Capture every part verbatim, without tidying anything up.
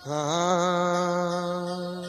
हाँ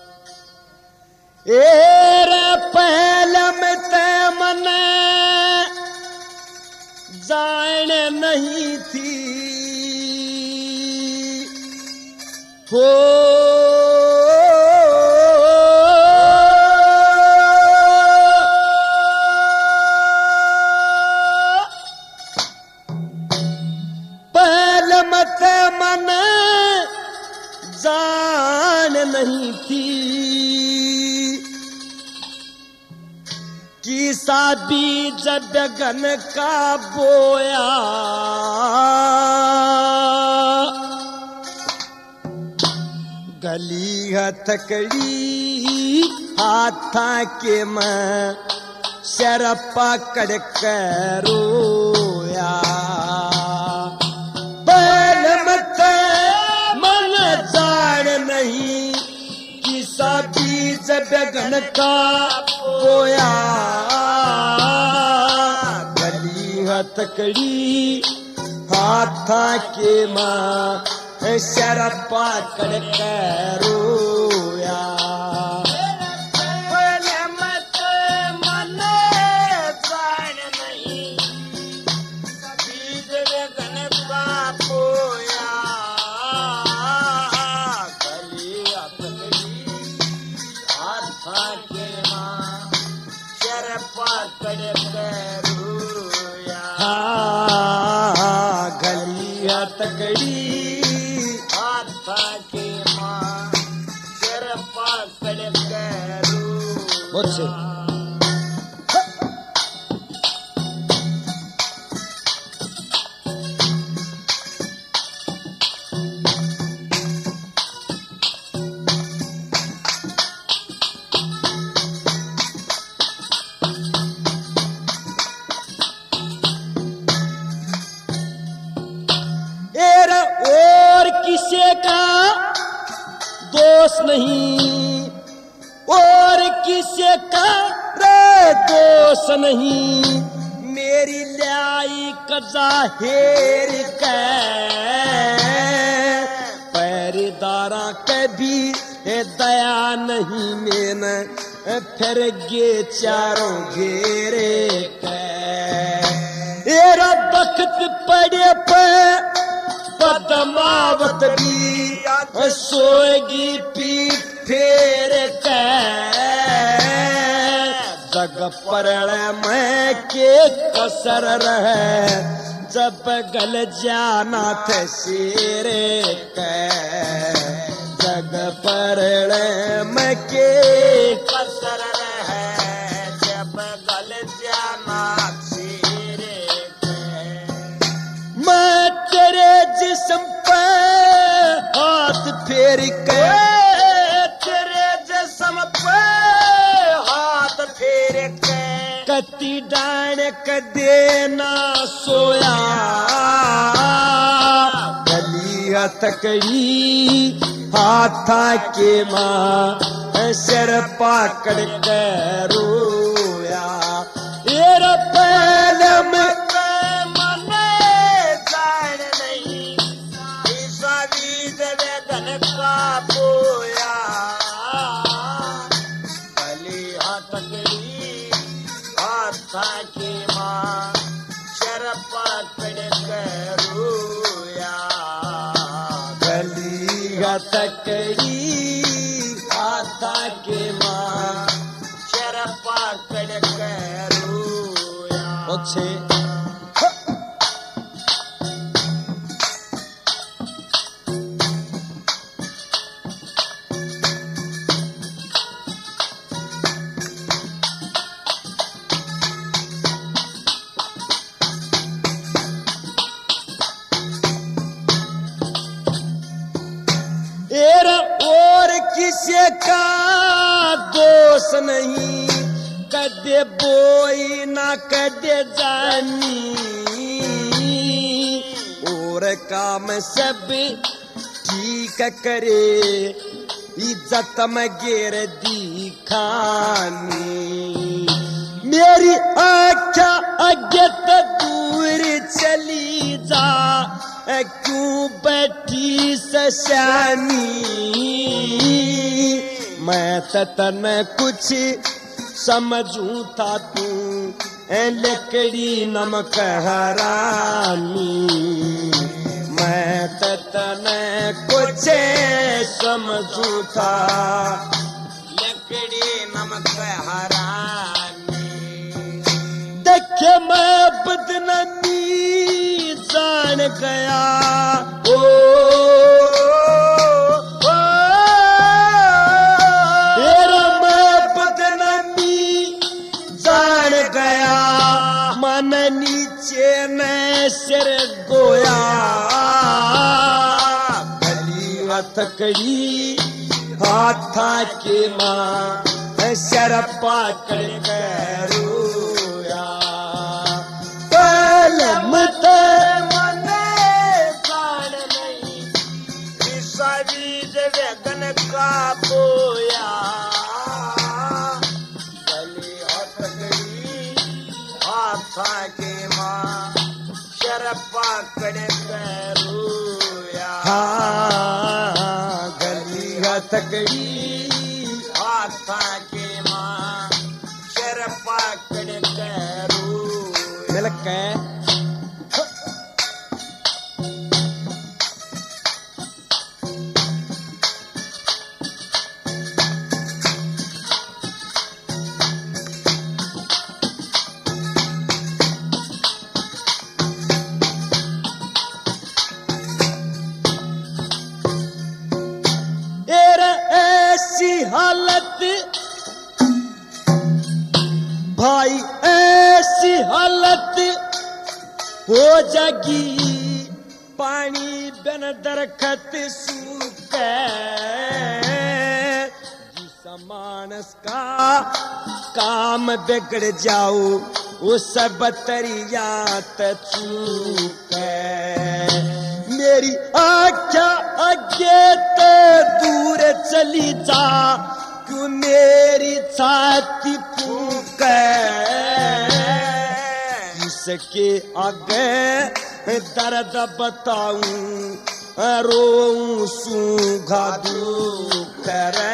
एर पहलम ते मन जान नहीं थी हो पहलम ते मन जान नहीं थी कि सा बीज गगन का बोया गली हथकड़ी हाथा के मैं सर पकड़ कर रोया बैल मत मन जान नहीं कि सा बीज गगन का बोया गली हथकड़ी हाथा के माँ सर पकड़ कर रोया गलिया तकड़ी हाथा के माँ सिर पकड़ करो मुझसे और किसे का दोष नहीं और किसे का रे दोष नहीं मेरी लाई कजा हेर के पैरदारा कभी दया नहीं मैंने फिर गे चारों घेरे के तेरा वक्त पड़े पे पद्मावत भी सोएगी पीठ फेर के जग परण में के कसर रहे जब गल जाना थे शेरे के जग परण में के कसर रहे जब गल जाना शेरे के मैं तेरे जिस्म पे हाथ फेर के तेरे जिस्म पे हाथ फेर के कति डाण क देना सोया गली हथकड़ी हाथा के माँ सिर पकड़ के रोया तेरा पहलम बोया गली हथकड़ी हाथा के माँ सर पकड़ कर रोया गली हथकड़ी हाथा के माँ सर पकड़ कर रोया अच्छे और किसी का दोष नहीं कदे बोई ना कदे जानी और काम सब ठीक करे इज्जत में गिर दिखानी मेरी आँखें अगत दूर चली जा क्यों बैठी सश्यानी, मैं तन कुछ समझूं था तू लकड़ी नमक हरानी, मैं तन कुछ समझूं था लकड़ी नमक हरानी। देखे मैं बदनामी जान गया, ओ, ओ, तेरा मैं बदनामी जान गया, मन नीचे ने सिर गोया, गली हथकड़ी हाथा के माँ सर पाकड़ के रोया, पलम ते वेगन का बोया, गली हथकड़ी हाथा के माँ शर पाकड़ के रोया, गली हथकड़ी हाथा के माँ शर पाकड़ के रोया। मिल के हालत भाई ऐसी हालत हो जागी, पानी बिन दरखत सूखे, जिस मानस का काम बिगड़ जाओ वो सब तरियात चूके, मेरी आख्या आगे ते दूर चली जा, क्यों मेरी छाती फूके, इसके आगे दर्द बताऊं रोऊं सूंघा दुख करे,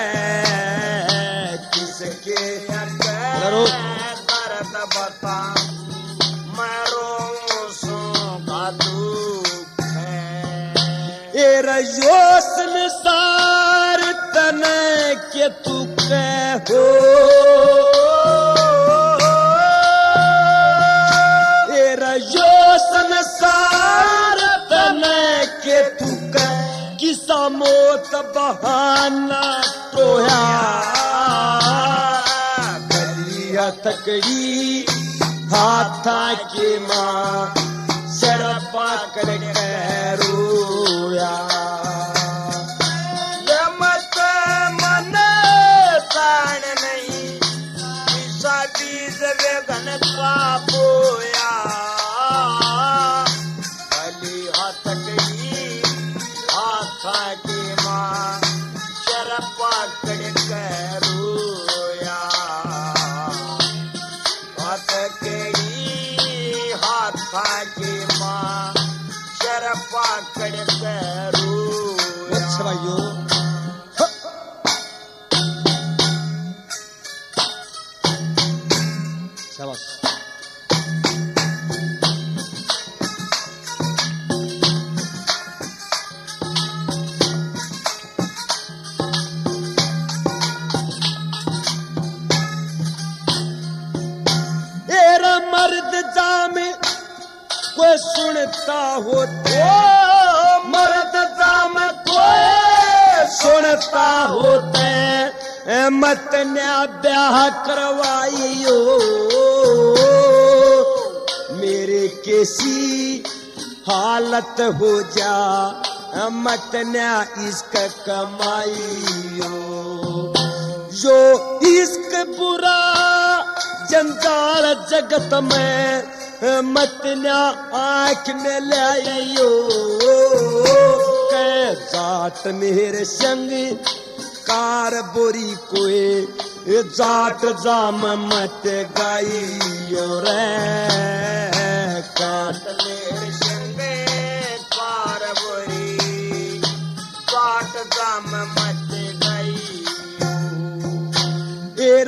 किसके आगे दर्द बताऊं मैं रोऊं सूंघा दुख है। एरा यो संसार तने के तू कहो, एरा यो संसार तने के तू कह, किसा मौत बहाना टोया, गली हथकड़ी हाथा के माँ सर पाकड़ के रोया, मत मन प्राण नहीं विषा बीज वेगन का बोया, गली हथकड़ी हाथा के माँ सर पाकड़ के रोया, हथकड़ी हाथा के माँ सर पाकड़ के रोया। अच्छा भाइयों, शाबाश। एरा मर्द जामे कोई सुनता होते, मर्द जामे कोई सुनता होते, मत न्या ब्याह करवाइयो, मेरे कैसी हालत हो जा, मत न्या इश्क कमाइयो, जो इश्क बुरा जंजाल जगत में मत न्या आँख में लाइयो, कै जाट मेरे संग कार बोरी कोई जाट जाम मत गाइयो रे, काट मेरे संग कार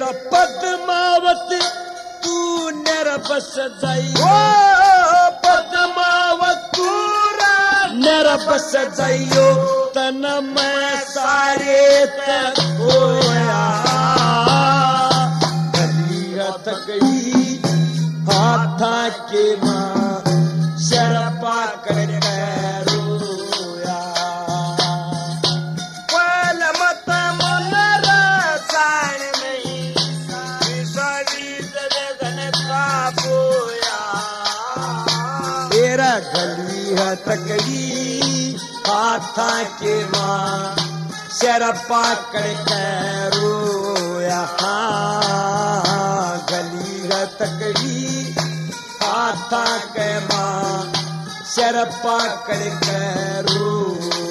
पद्मावती तू निरबस जाइयो पद्मावत तू निरबस जाइयो तन मैं सारे तक होया गली तकई हाथा के मां शरपा कर रोया पल मत मन रसायन में विश्वजीत जगन का बोया तेरा गली है तकई हाथा के मां शरपा कर रोया गली है तकई हाथा के मां शरपा कर रोया